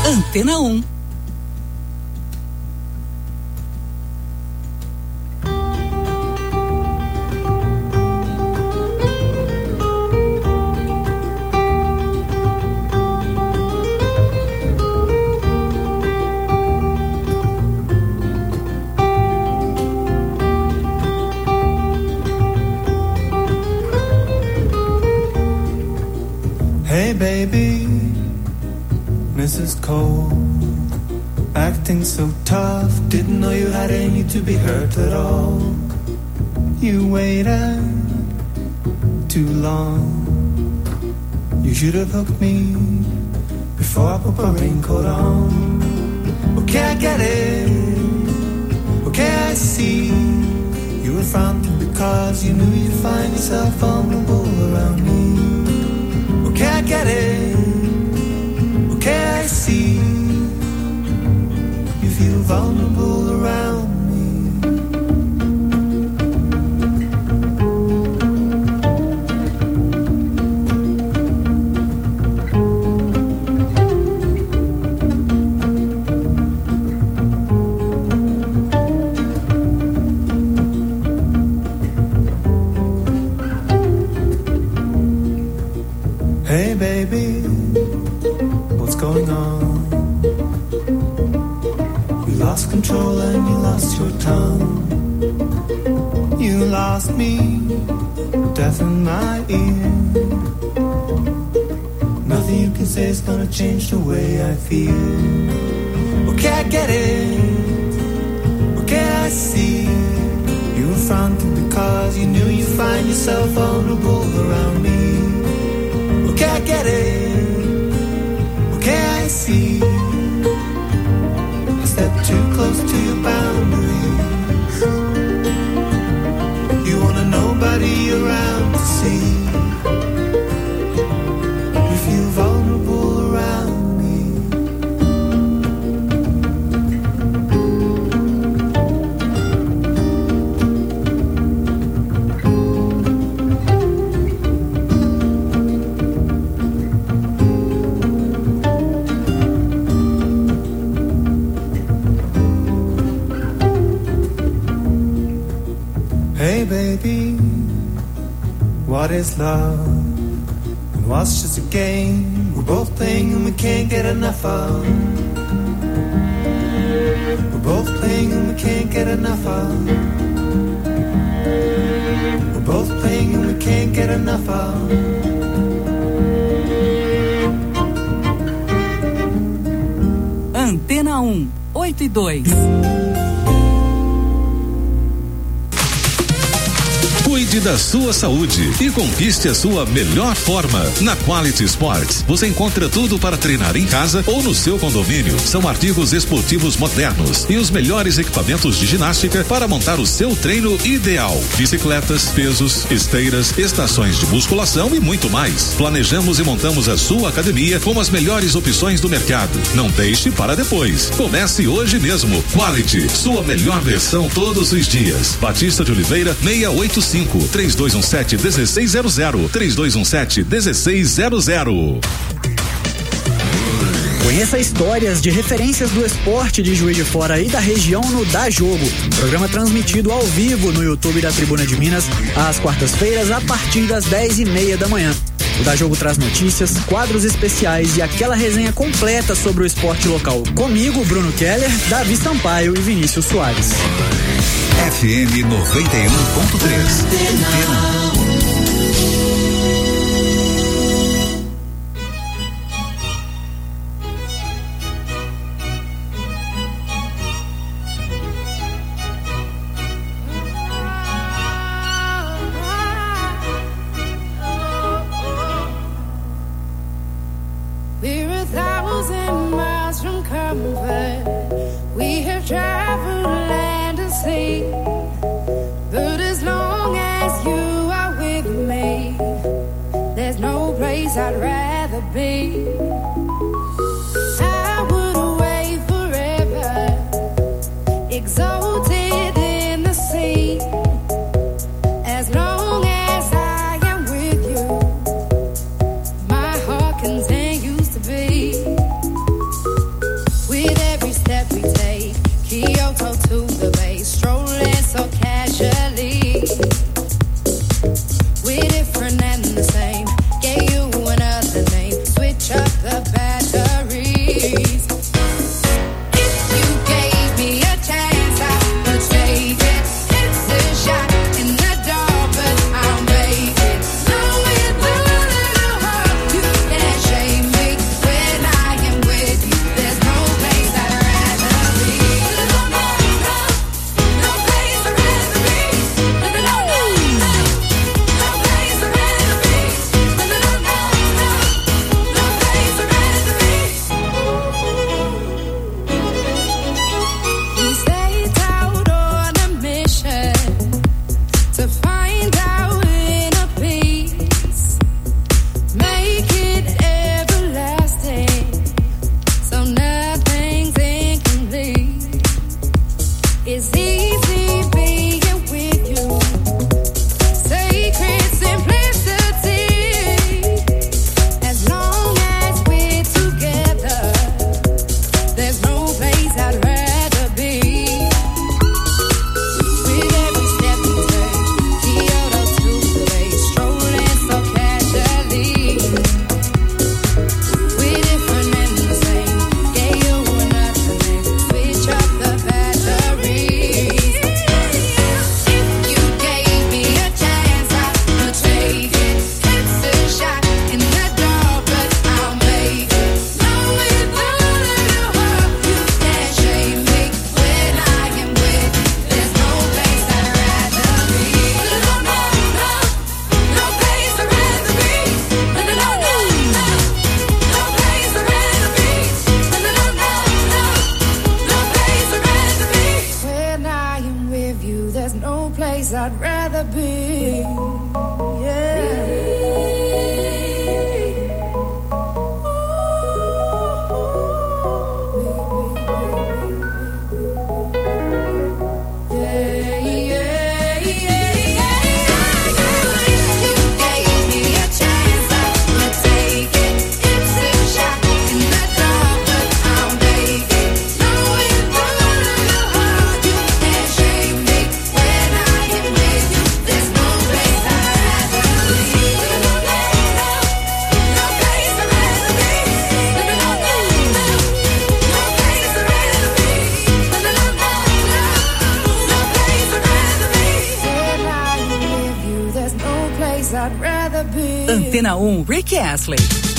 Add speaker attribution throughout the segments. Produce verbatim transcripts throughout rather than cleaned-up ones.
Speaker 1: Antena um.
Speaker 2: Hey baby, Missus Cole, acting so tough, didn't know you had any to be hurt at all. You waited too long, you should have hooked me before I put my raincoat on. Okay, I get it, okay, I see, you were fronting because you knew you'd find yourself vulnerable around me. Okay, I get it, okay, I see, you feel vulnerable around me. Hey baby, what's going on? You lost control and you lost your tongue. You lost me, death in my ear. Nothing you can say is gonna change the way I feel. Okay, I get it, okay, I see. You were fronting because you knew you'd find yourself vulnerable around me. Okay, I get it, okay, I see. I stepped too close to your boundaries. You wanna nobody around to see. You feel vulnerable around me. Hey baby, what is love? And what's just a game we're both playing and we can't get enough of? We're both playing and we can't get enough of. We're both playing and we can't get enough of.
Speaker 1: Antena um, oito e dois.
Speaker 3: Cuide da sua saúde e conquiste a sua melhor forma. Na Quality Sports, você encontra tudo para treinar em casa ou no seu condomínio. São artigos esportivos modernos e os melhores equipamentos de ginástica para montar o seu treino ideal. Bicicletas, pesos, esteiras, estações de musculação e muito mais. Planejamos e montamos a sua academia com as melhores opções do mercado. Não deixe para depois. Comece hoje mesmo. Quality, sua melhor versão todos os dias. Batista de Oliveira, seiscentos e oitenta e cinco, três dois um sete, um seis zero zero, três dois um sete, um seis zero zero.
Speaker 4: Conheça histórias de referências do esporte de Juiz de Fora e da região no Dá Jogo. Programa transmitido ao vivo no YouTube da Tribuna de Minas, às quartas-feiras, a partir das dez e meia da manhã. O Dá Jogo traz notícias, quadros especiais e aquela resenha completa sobre o esporte local. Comigo, Bruno Keller, Davi Sampaio e Vinícius Soares.
Speaker 5: F M noventa e um ponto três.
Speaker 6: We're a thousand miles from comfort. We have traveled land and sea. But as long as you are with me, there's no place I'd rather be. I would away forever, exalted in the sea. As long as I am with you, my heart continues to be. I'd rather be. Yeah.
Speaker 1: Antena um, Rick Astley.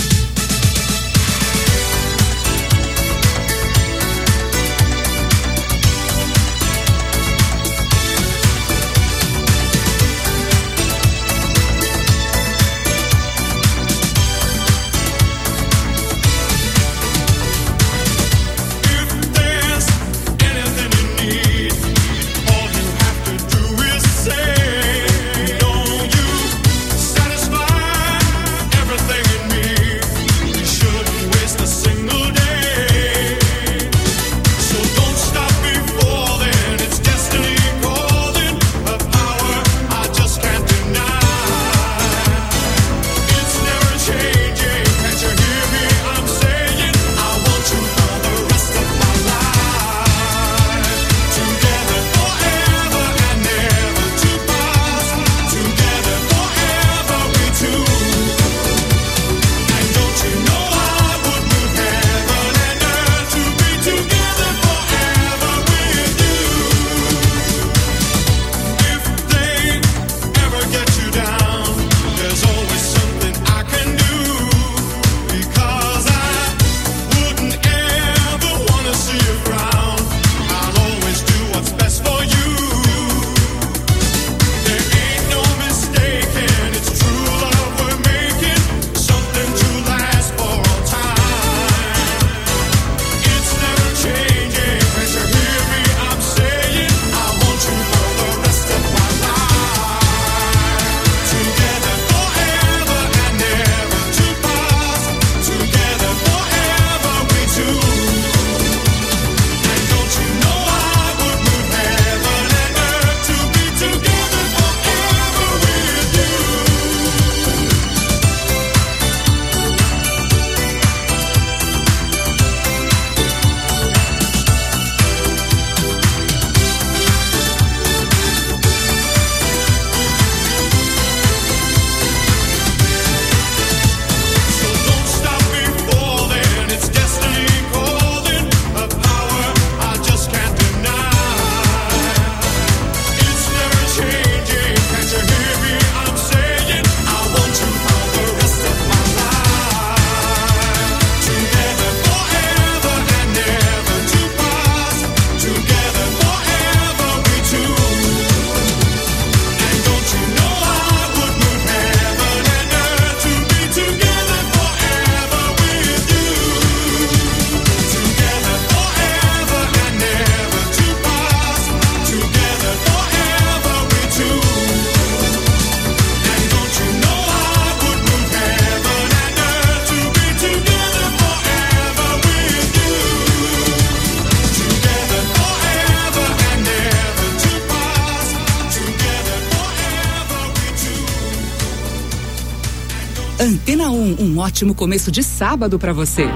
Speaker 1: Antena um, um ótimo começo de sábado para você.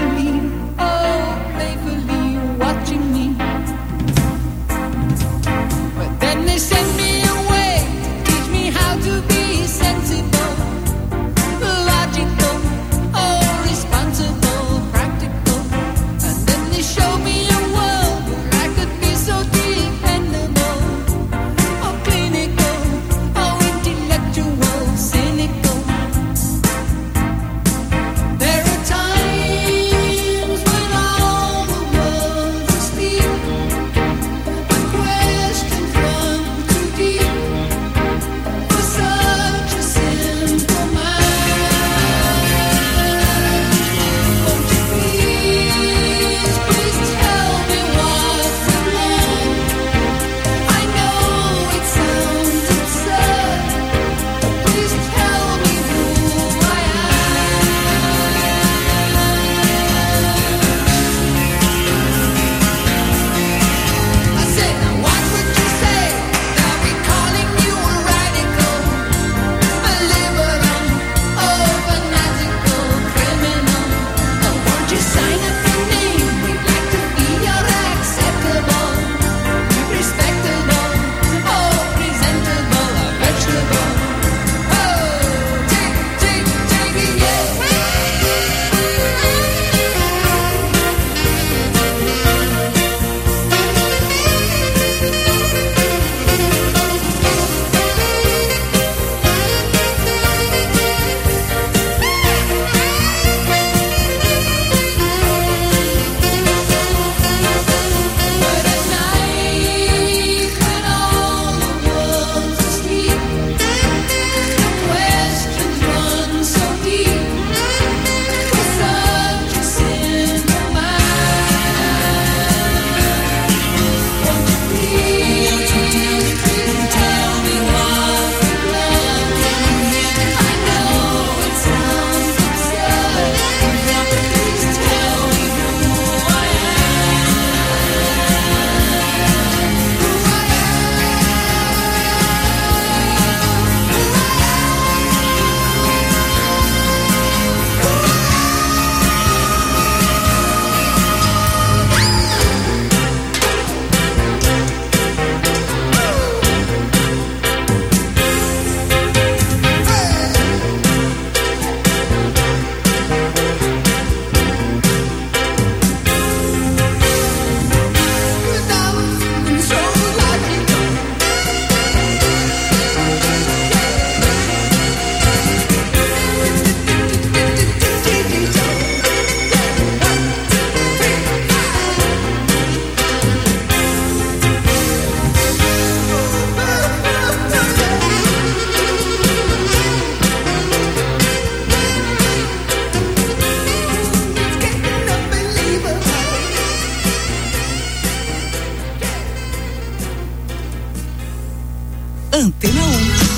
Speaker 6: Watching me.
Speaker 1: Antena um.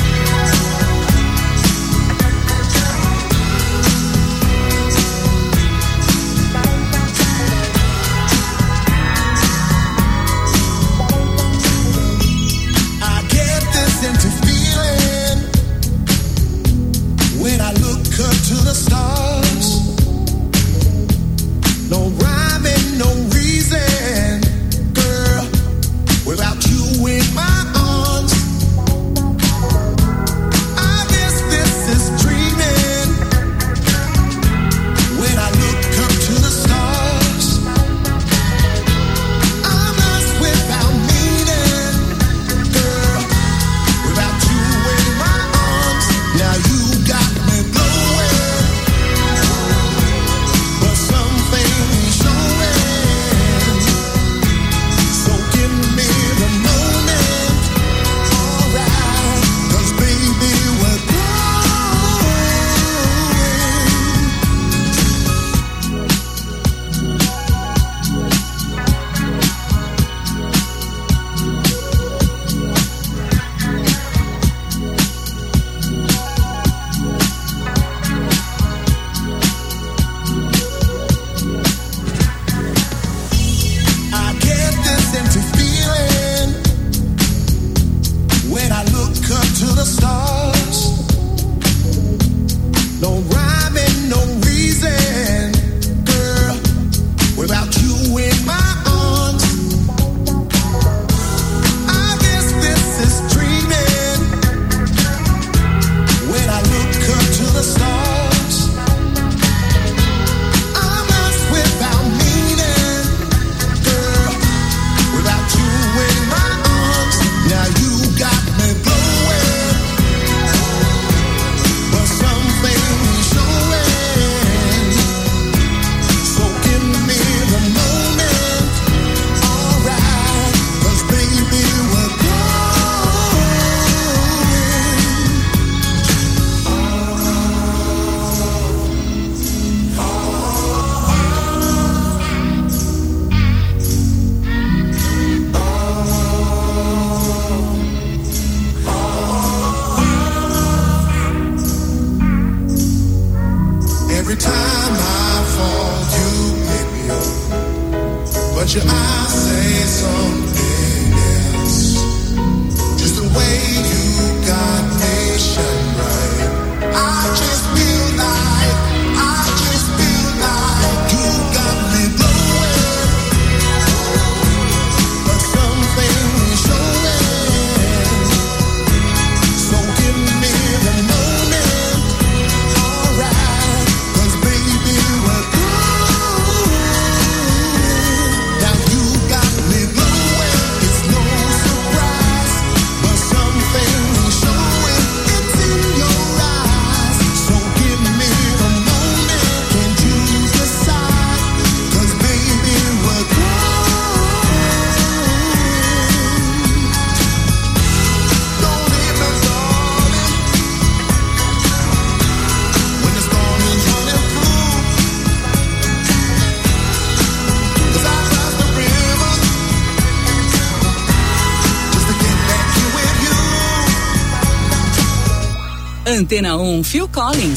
Speaker 1: Antena um, Phil Collins.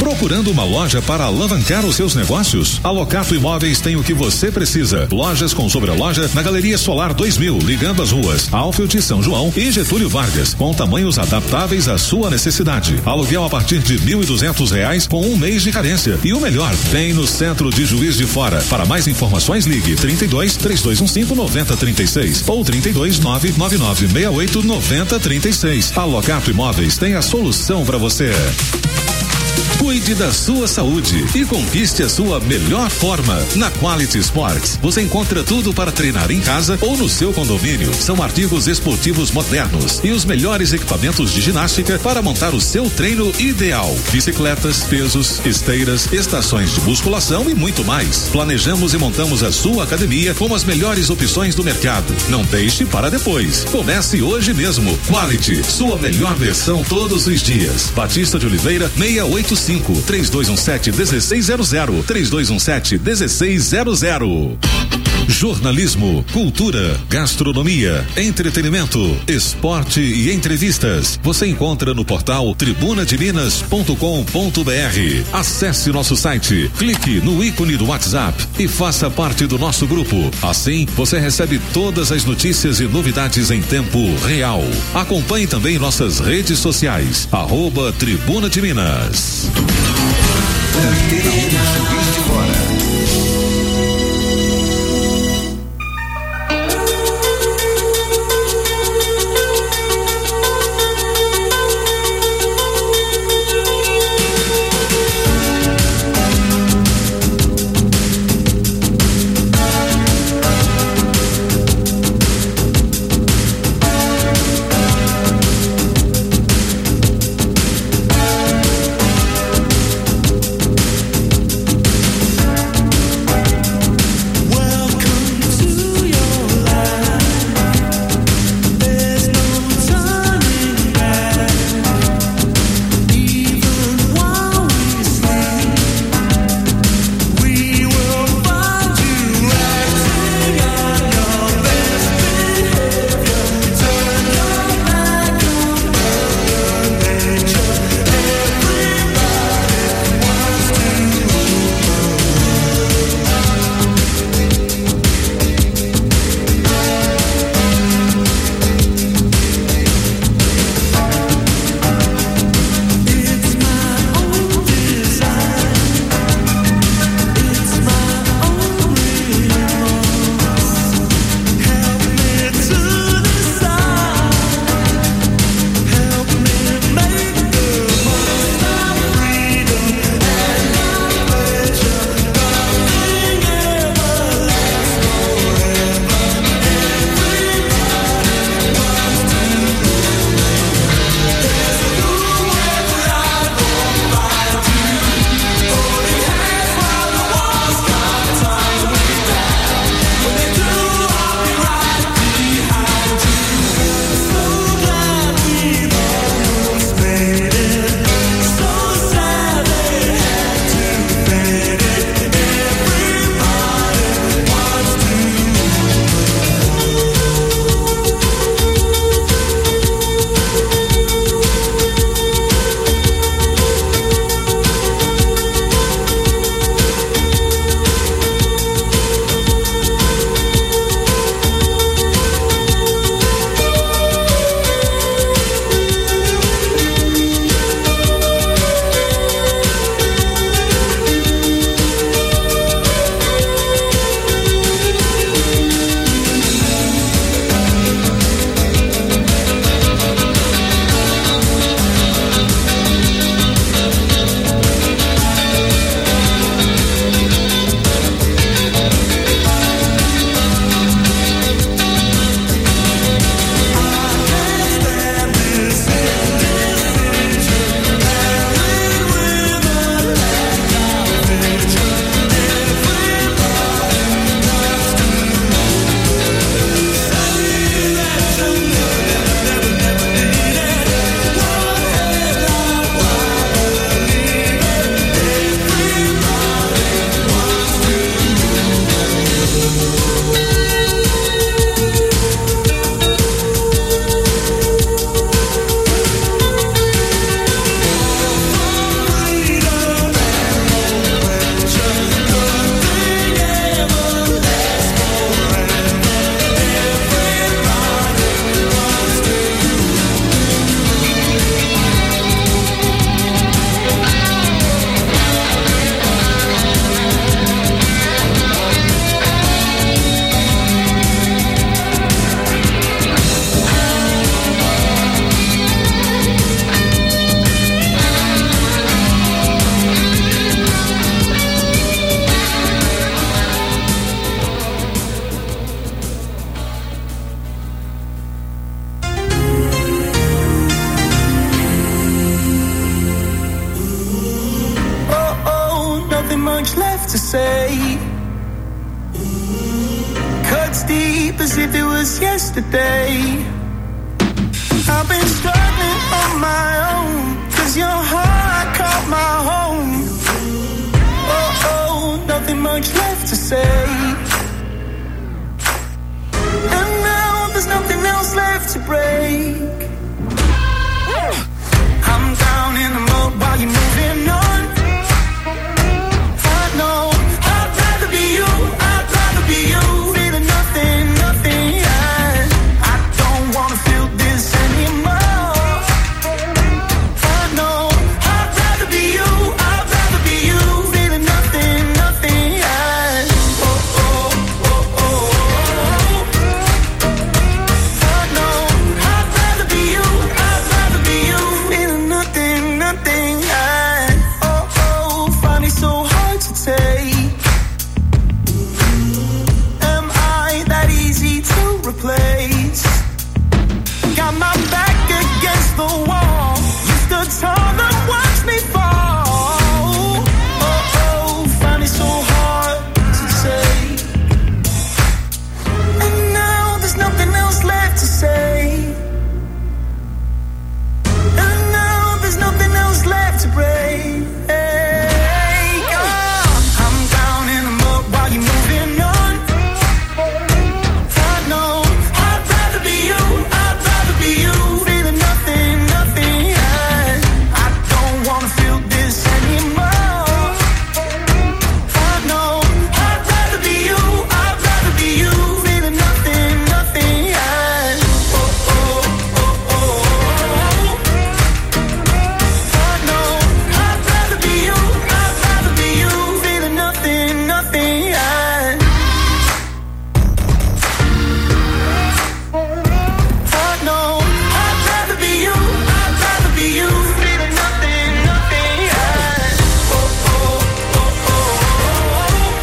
Speaker 3: Procurando uma loja para alavancar os seus negócios? A Locato Imóveis tem o que você precisa. Lojas com sobreloja na Galeria Solar dois mil, ligando as ruas Alfield e São João e Getúlio Vargas, com tamanhos adaptáveis à sua necessidade. Aluguel a partir de mil e duzentos reais com um mês de carência. E o melhor, bem no centro de Juiz de Fora. Para mais informações, ligue trinta e dois, três dois um cinco, nove zero três seis ou trinta e dois, nove nove nove seis oito, nove zero três seis. A Locato Imóveis tem a solução para você. Cuide da sua saúde e conquiste a sua melhor forma. Na Quality Sports, você encontra tudo para treinar em casa ou no seu condomínio. São artigos esportivos modernos e os melhores equipamentos de ginástica para montar o seu treino ideal. Bicicletas, pesos, esteiras, estações de musculação e muito mais. Planejamos e montamos a sua academia com as melhores opções do mercado. Não deixe para depois. Comece hoje mesmo. Quality, sua melhor versão todos os dias. Batista de Oliveira, seiscentos e oitenta e cinco, três dois um sete, um seis zero zero, três dois um sete, um seis zero zero. Jornalismo, cultura, gastronomia, entretenimento, esporte e entrevistas. Você encontra no portal tribuna de minas ponto com ponto br. Acesse nosso site, clique no ícone do WhatsApp e faça parte do nosso grupo. Assim, você recebe todas as notícias e novidades em tempo real. Acompanhe também nossas redes sociais, arroba Tribuna de Minas.
Speaker 5: Antena um, Juiz de Fora.
Speaker 2: nothing much left to say. Cuts deep as if it was yesterday. I've been struggling on my own, cause your heart caught my home. Oh, oh, nothing much left to say. And now there's nothing else left to break. I'm down in the mud while you're moving on. I know I'd rather be you, I'd rather be you. Feeling nothing, nothing, yeah. I don't wanna feel this anymore. I know I'd rather be you, I'd rather be you. Feeling nothing, nothing, yeah. Oh, oh, oh, oh, oh. I know I'd rather be you, I'd rather be you. Feeling nothing, nothing, yeah. Oh, oh, find it so hard to take. Am I that easy to replace? Got my back against the wall. You stood tall and watched me fall. Oh, oh, find it so hard to say. And now there's nothing else left to say. And now there's nothing else left to break. Oh, I'm down in the mud while you're moving on. I know I'd rather be you, I'd rather be you. Feeling nothing, nothing, yeah. I don't wanna feel this anymore. I know I'd rather be you, I'd rather be you. Feeling nothing, nothing, yeah. Oh, oh, oh, oh, oh. I know I'd rather be you, I'd rather be you. Feeling nothing, nothing, yeah. I know I'd rather be you, I'd rather be you. Feeling nothing, nothing, yeah. Oh, oh, oh, oh, oh.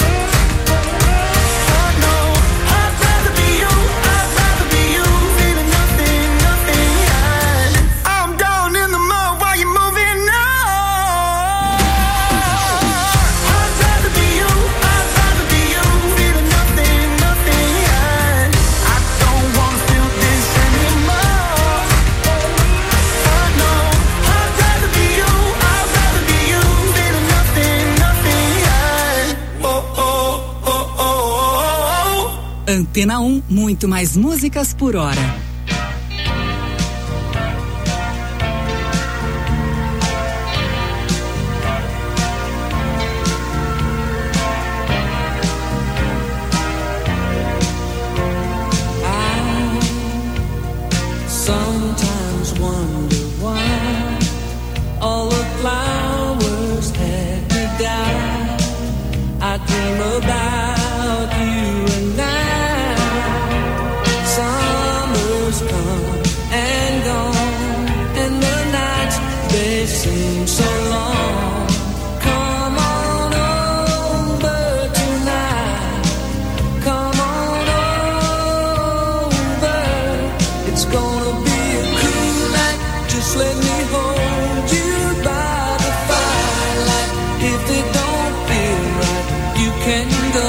Speaker 2: I know I'd rather be you, I'd rather be you. Feeling nothing, nothing, yeah. I'm down in the mud while you're moving on. I'd rather be you, I'd rather be you. Feeling nothing, nothing, yeah. I don't wanna feel this anymore. I know I'd rather be you, I'd rather be you. Feeling nothing, nothing, yeah. Oh, oh, oh, oh, oh.
Speaker 1: Antena um, muito mais músicas por hora.
Speaker 7: Sometimes wonder why all the flowers had to die. I dream about you and now. Summer's come and gone, and the nights they seem so long. Come on over tonight. Come on over. It's gonna be a cool night. Just let me hold you by the firelight. If it don't feel right, you can go.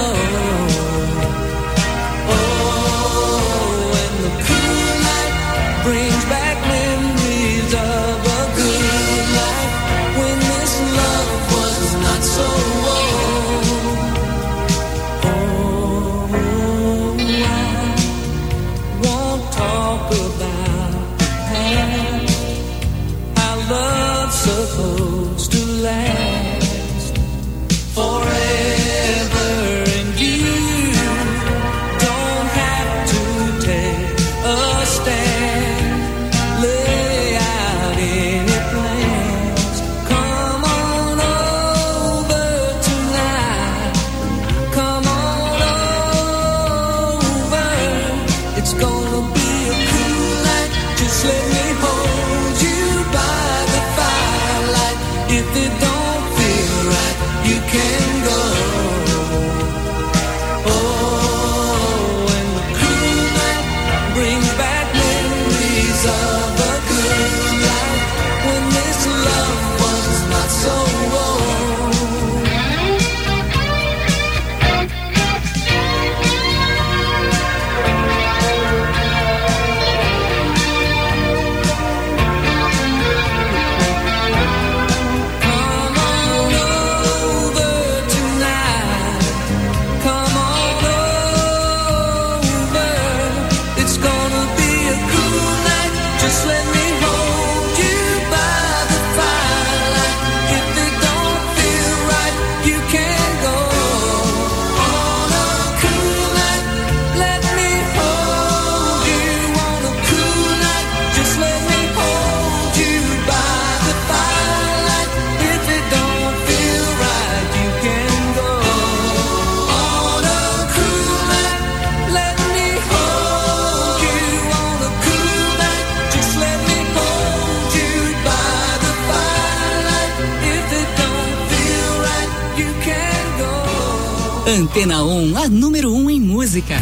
Speaker 7: Oh, and the cool night brings back memories of a good life when this love was not so old. Oh, I won't talk about the past. How love's supposed to last forever, and you don't have to take a stand, lay out any plans. Come on over tonight. Come on over. It's gonna be a cool night. Just let me hold you by the firelight. If it don't feel right, you can go. Oh, and the cool night brings back memories of a good life when this love was not so old.
Speaker 1: Antena um, a número um em música.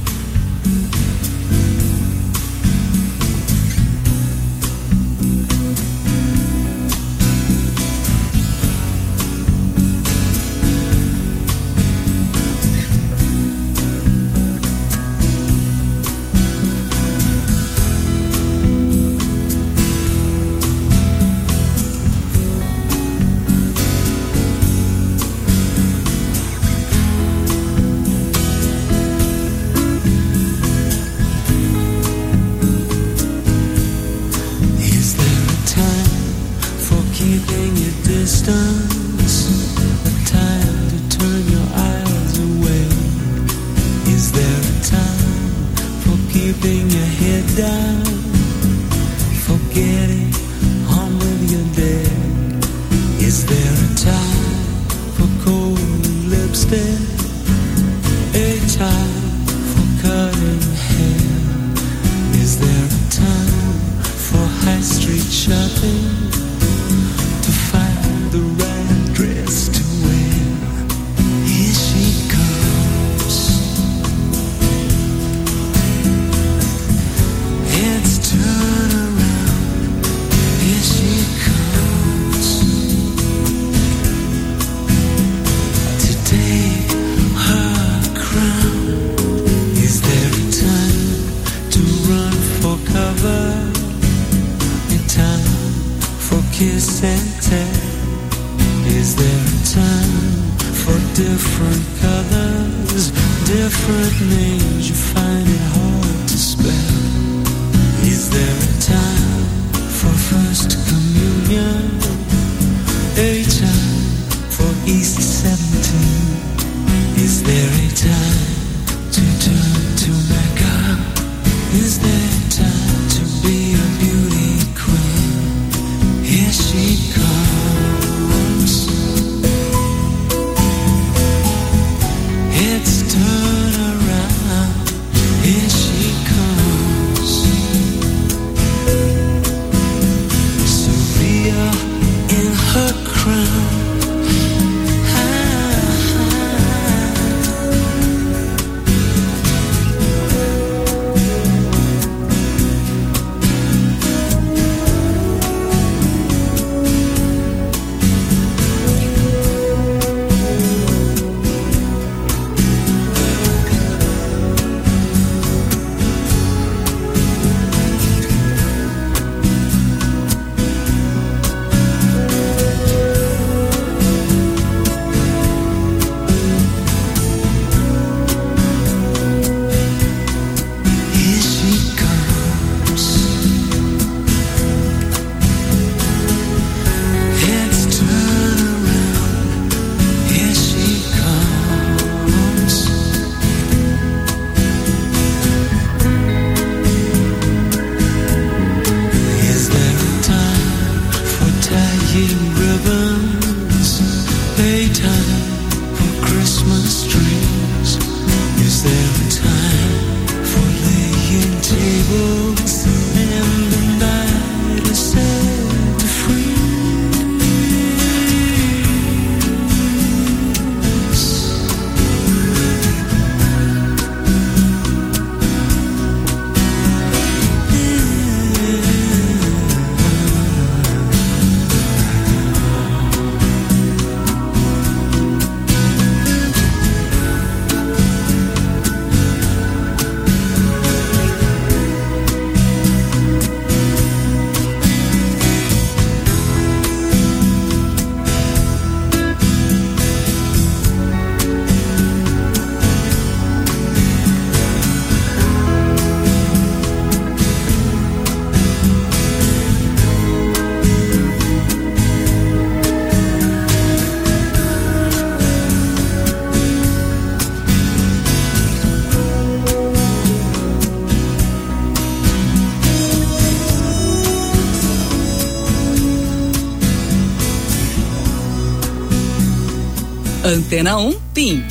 Speaker 1: Antena um, Pink.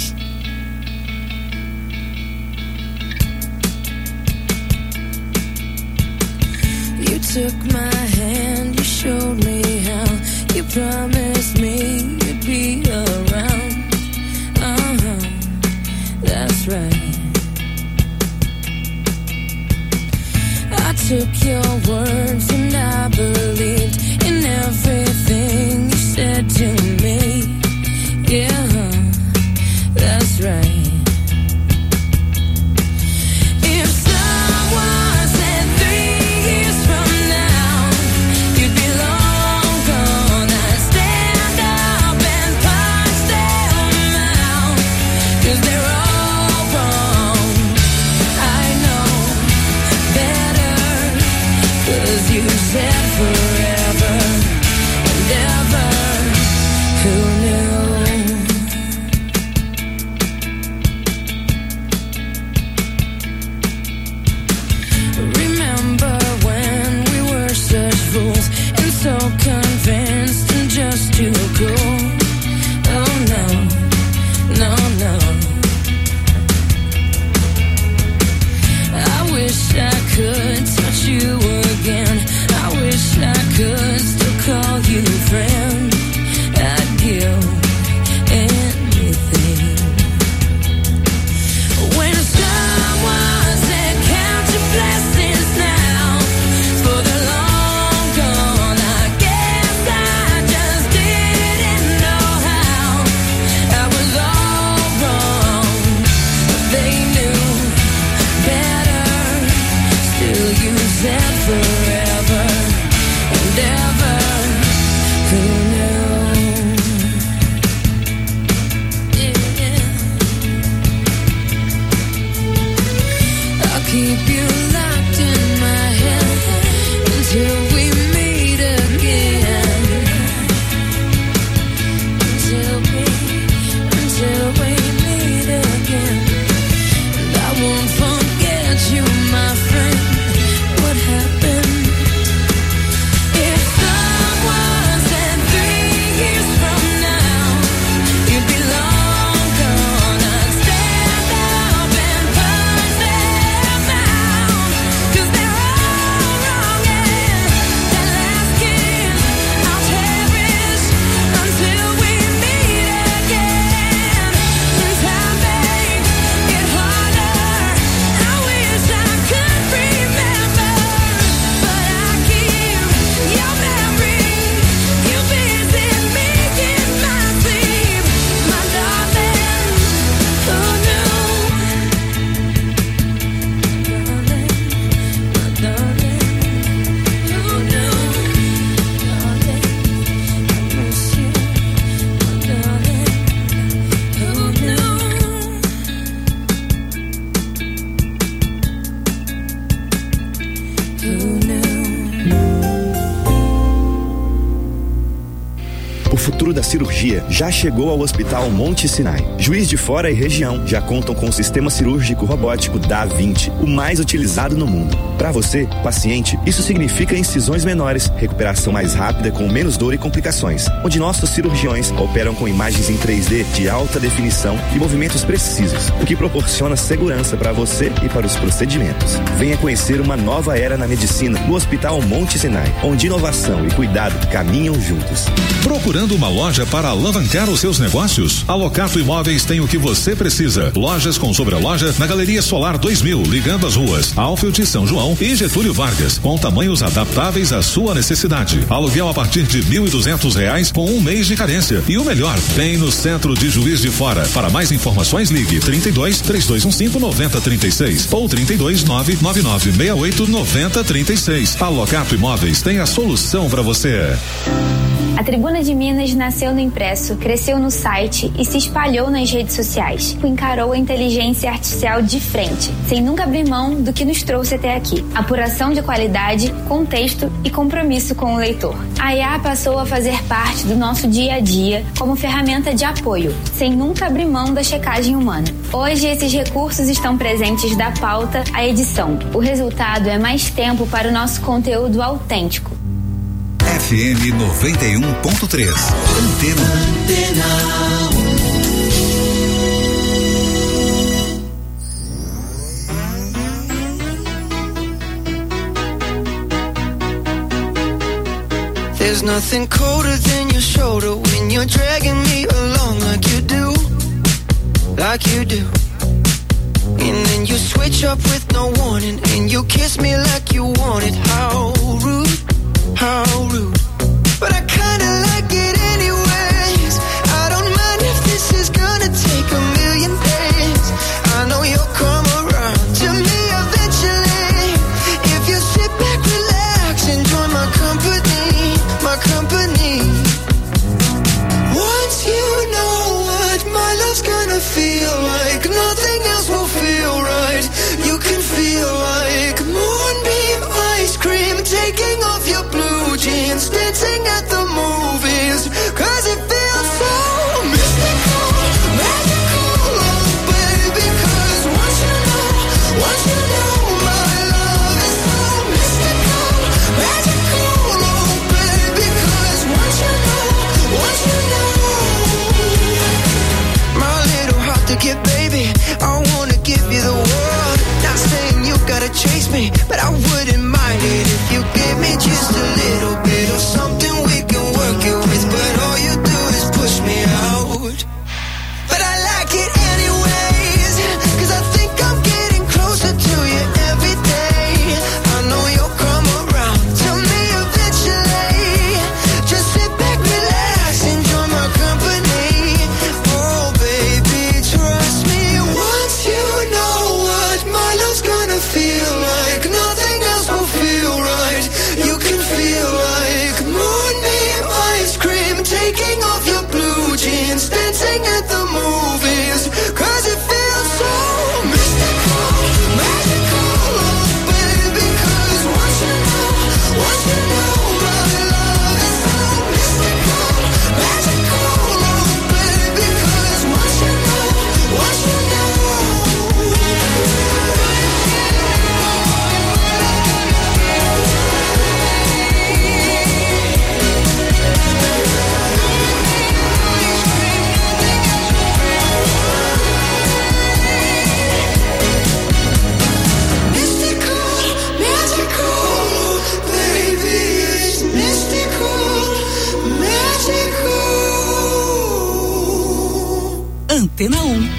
Speaker 6: You took my hand, you showed me how, you promised me you'd be around. Uh-huh. took your words and I believed in everything you said to me. Yeah, that's right.
Speaker 8: Cirurgia já chegou ao Hospital Monte Sinai. Juiz de Fora e região já contam com o sistema cirúrgico robótico Da Vinci, o mais utilizado no mundo. Para você, paciente, isso significa incisões menores, recuperação mais rápida com menos dor e complicações, onde nossos cirurgiões operam com imagens em três D de alta definição e movimentos precisos, o que proporciona segurança para você e para os procedimentos. Venha conhecer uma nova era na medicina no Hospital Monte Sinai, onde inovação e cuidado caminham juntos.
Speaker 3: Procurando uma loja para alavancar os seus negócios? A Locato Imóveis tem o que você precisa. Lojas com sobreloja na Galeria Solar dois mil, ligando as ruas Alfield, São João e Getúlio Vargas, com tamanhos adaptáveis à sua necessidade. Aluguel a partir de mil e duzentos reais com um mês de carência. E o melhor, bem no centro de Juiz de Fora. Para mais informações, ligue trinta e dois, três dois um cinco, nove zero três seis ou trinta e dois, nove nove nove seis oito, nove zero três seis. A Locato Imóveis tem a solução para você.
Speaker 9: A Tribuna de Minas nasceu no impresso, cresceu no site e se espalhou nas redes sociais. Encarou a inteligência artificial de frente, sem nunca abrir mão do que nos trouxe até aqui. Apuração de qualidade, contexto e compromisso com o leitor. A I A passou a fazer parte do nosso dia a dia como ferramenta de apoio, sem nunca abrir mão da checagem humana. Hoje, esses recursos estão presentes da pauta à edição. O resultado é mais tempo para o nosso conteúdo autêntico.
Speaker 5: F M noventa e um ponto três. Antena. Antena.
Speaker 10: There's nothing colder than your shoulder when you're dragging me along like you do, like you do. And then you switch up with no warning, and you kiss me like you want it. How rude, how rude. But I kinda like it anyways. I don't mind if this is gonna take a million days. I know you'll come around to me eventually. If you sit back, relax, enjoy my company, my company. Once you know what my love's gonna feel like, nothing else will feel right. You can feel like moonbeam ice cream, taking off your blue jeans, dancing at the movies, cause it feels so mystical, magical, oh baby, cause once you know, once you know my love is so mystical, magical, oh baby, cause once you know, once you know. My little heart to get, baby, I wanna give you the world. Not saying you gotta chase me, but I wouldn't mind it if you gave me just a little bit of something we can work it with. But all you do is push me out. But I like it anyways, cause I think I'm getting closer to you every day. I know you'll come around to me eventually. Just sit back, relax, enjoy my company. Oh baby, trust me. Once you know what my love's gonna feel like, nothing else will feel right. You can feel like moonbeam ice cream, taking off your blue jeans, dancing at the movies, cause it feels so mystical, magical, oh baby, cause once you know, once you know my love is so mystical, magical, oh baby, cause once you know, once you know.
Speaker 1: Antena um.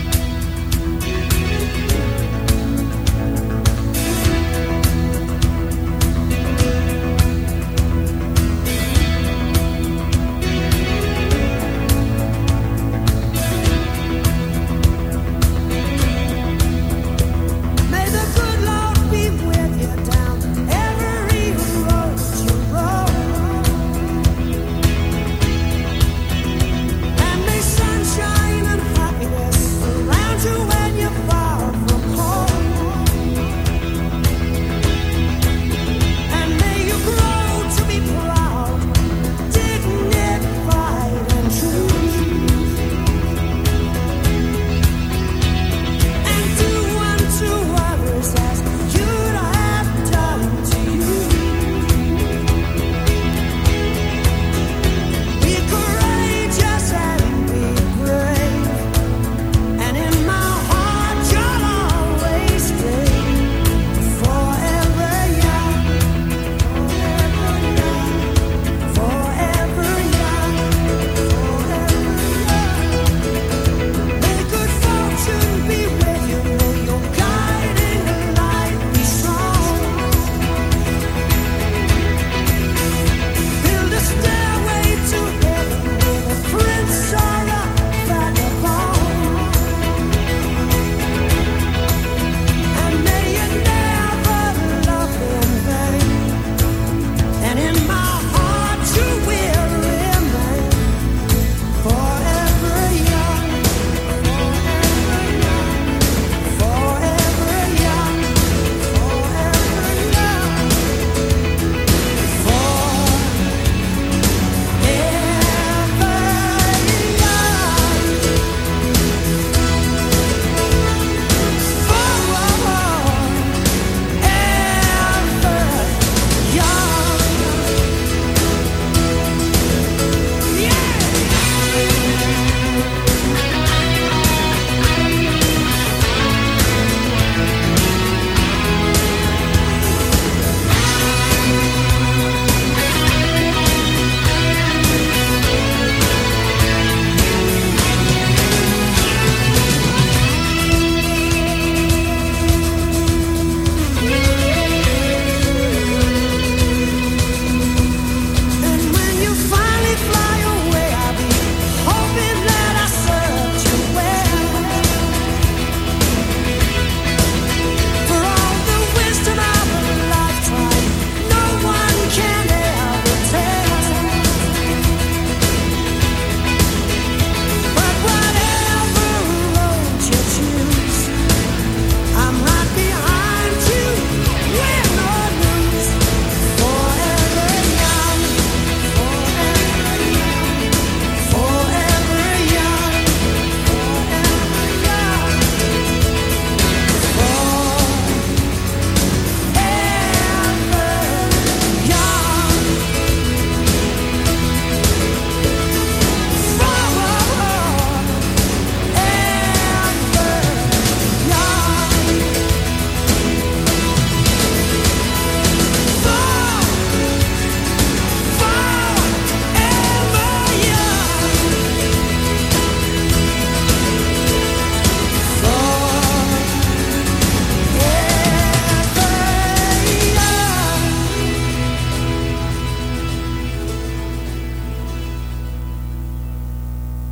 Speaker 6: Sunshine and happiness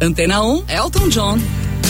Speaker 1: Antena um, Elton John.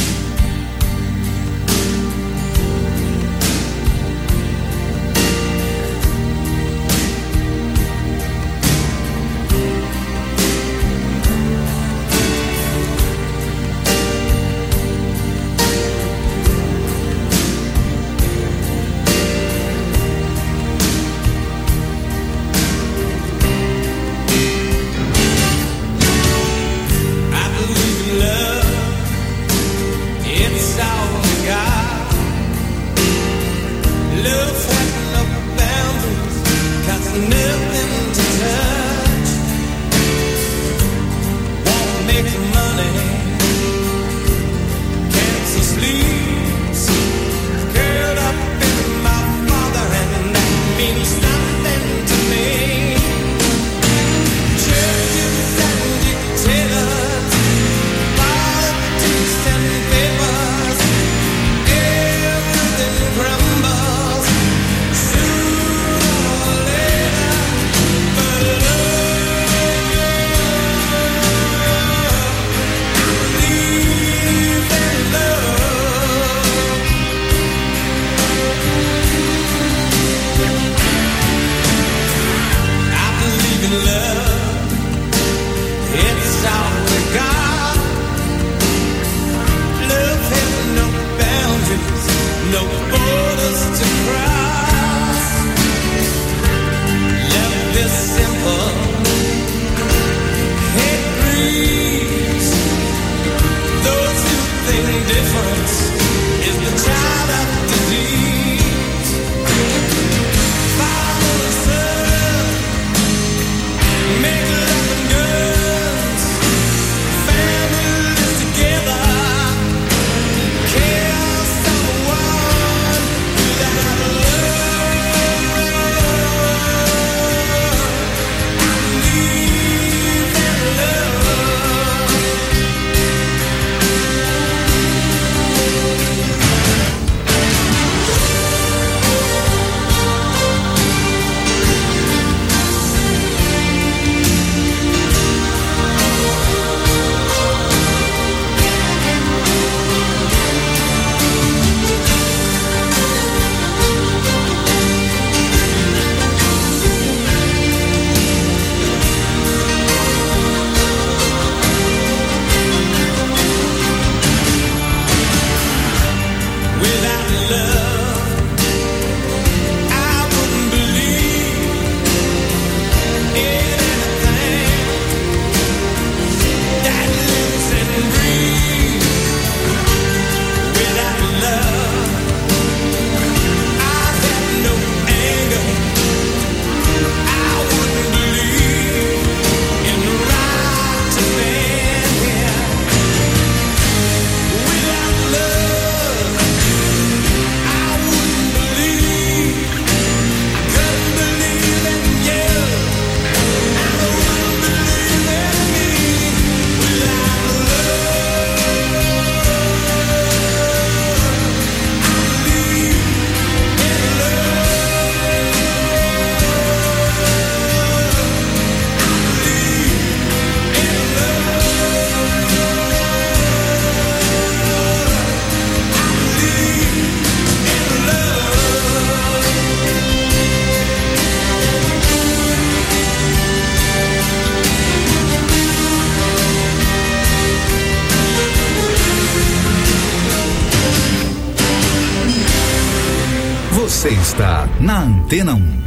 Speaker 5: Você está na Antena um.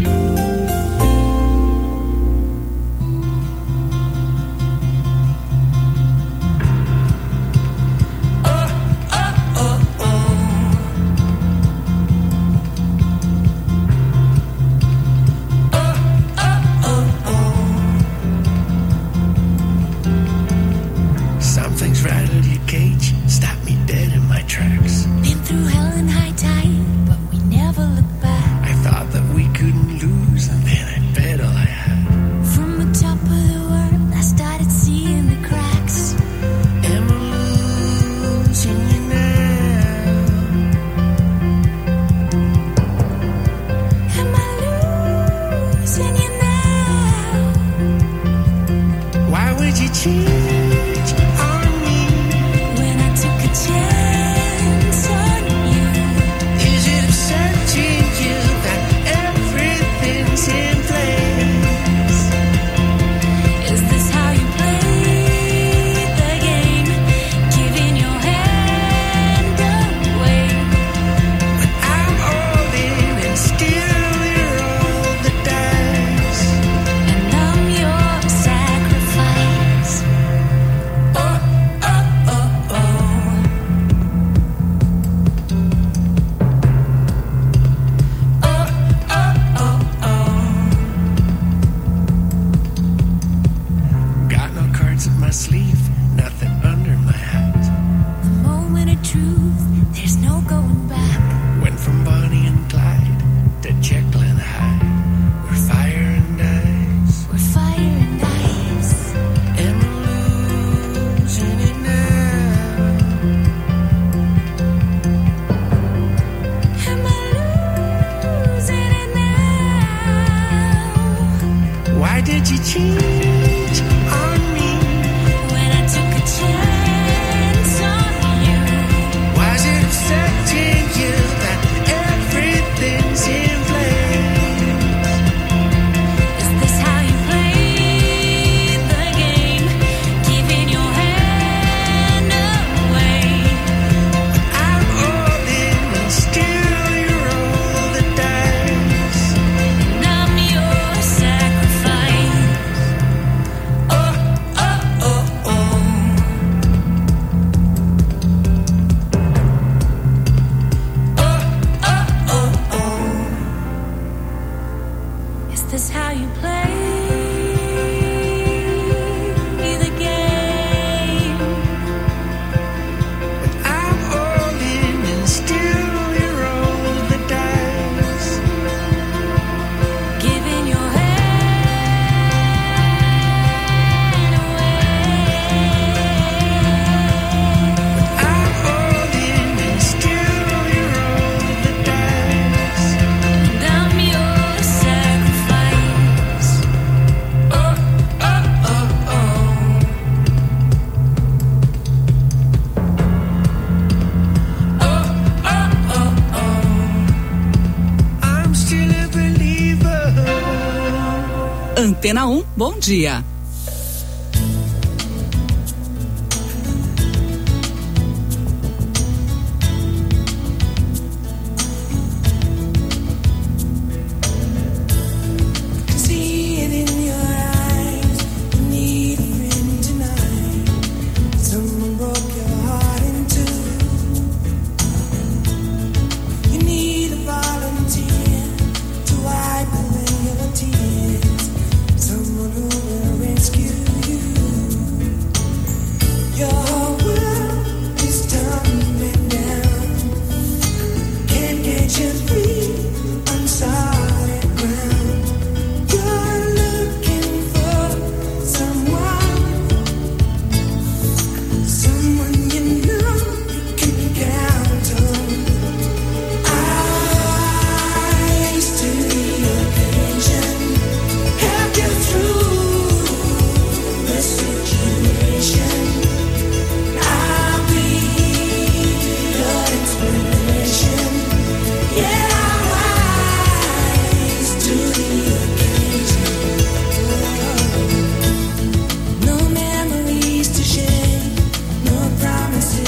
Speaker 10: Something's rattled your cage, stopped me dead in my tracks.
Speaker 11: Been through hell and high tide, but we never look back.
Speaker 10: I thought that we couldn't lose, and then I bet all I had.
Speaker 11: From the top of the world, I started seeing the cracks.
Speaker 10: Am I losing you now?
Speaker 11: Am I losing you now?
Speaker 10: Why would you change on me? change on me. When I took a chance on you. Why is it upsetting you that everything's in place? Is this how you play the game? Giving your hand away. I'm all in and still you roll the dice. And I'm your sacrifice. Oh, oh, oh, oh. Oh, oh, oh, oh. Is this how you play the game? I'm all in and still you roll the dice. Giving your hand away. I'm all in and still you roll the dice. And I'm your sacrifice. Oh, oh, oh, oh. Oh, oh, oh, oh. I'm still a believer.
Speaker 1: Antena um, bom dia.